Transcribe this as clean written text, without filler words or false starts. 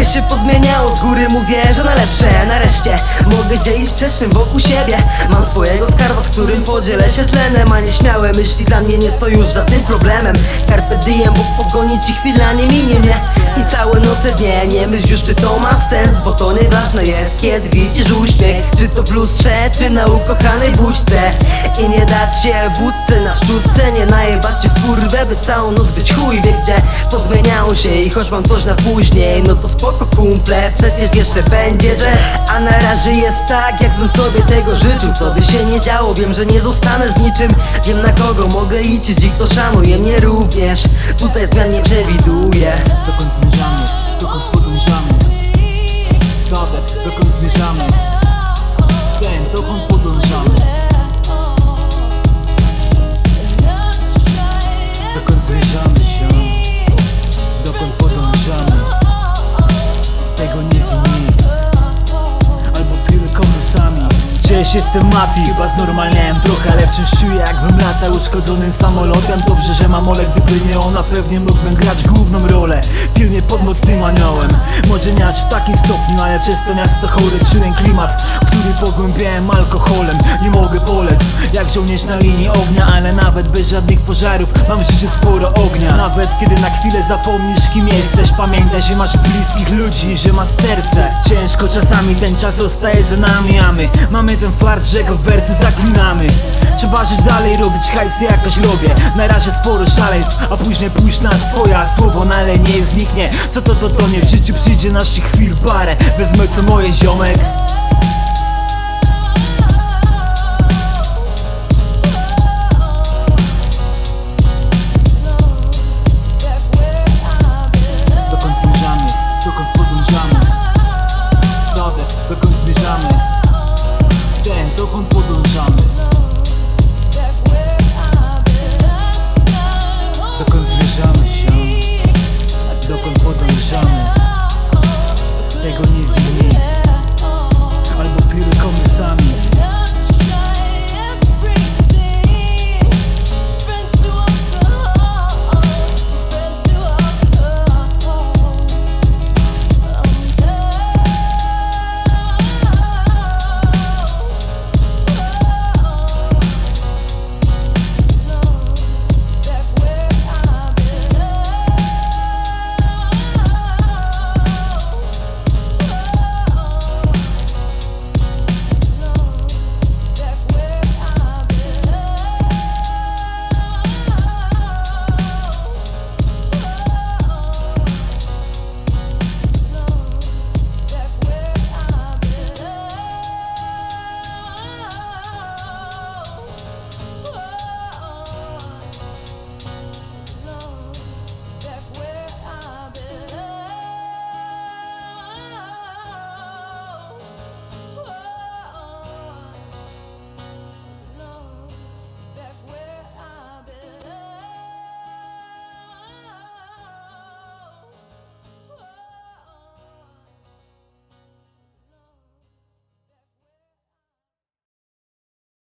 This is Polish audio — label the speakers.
Speaker 1: się pozmieniało, z góry mówię, że na lepsze. Nareszcie mogę dzielić przestrzeń wokół siebie. Mam swojego skarba, z którym podzielę się tlenem. A nieśmiałe myśli dla mnie nie są już żadnym problemem. Carpe diem, bo w pogoni ci chwila nie minie, nie? I całe noce dnie, nie myśl już czy to ma sens, bo to nieważne jest, kiedy widzisz uśmiech. Czy to w lustrze, czy na ukochanej buźce. I nie dać się wódce na szczutce, nie najebać się w kurwę, by całą noc być chuj wie gdzie. Pozmieniało się i choć mam coś na później, no to spoko kumple, przecież jeszcze będzie jazz. A na razie jest tak, jakbym sobie tego życzył. Co by się nie działo, wiem, że nie zostanę z niczym. Wiem na kogo mogę liczyć i kto szanuje mnie również. Tutaj zmian nie przewiduję.
Speaker 2: Dokąd zmierzamy, dokąd podążamy? Tabek, dokąd zmierzamy? Sen, dokąd podążamy? Dokąd zmierzamy się? Dokąd podążamy? Tego nie wie nikt, albo tylko my sami. Cześć, jestem Mati, chyba znormalniałem trochę, ale wciąż czuję jakbym latał uszkodzonym samolotem. Dobrze, że mam Olek, gdyby nie ona, pewnie mógłbym grać główną rolę w filmie pod mocnym aniołem. Może nie aż w takim stopniu, ale przez to miasto chore czułem klimat, który pogłębiałem alkoholem. Nie mogę polec, jak żołnierz na linii ognia, ale nawet bez żadnych pożarów mam w życiu sporo ognia. Nawet kiedy na chwilę zapomnisz kim jesteś, pamiętaj, że masz bliskich ludzi, że masz serce. Jest ciężko czasami, ten czas zostaje za nami, a my mamy ten fart, że go w wersy zaklinamy. Trzeba żyć dalej, robić hajsy, jakoś robię. Na razie sporo szaleństw, a później pójść na swoje słowo, no ale nie zniknie. Co to nie, w życiu przyjdzie naszych chwil parę. Wezmę co moje ziomek.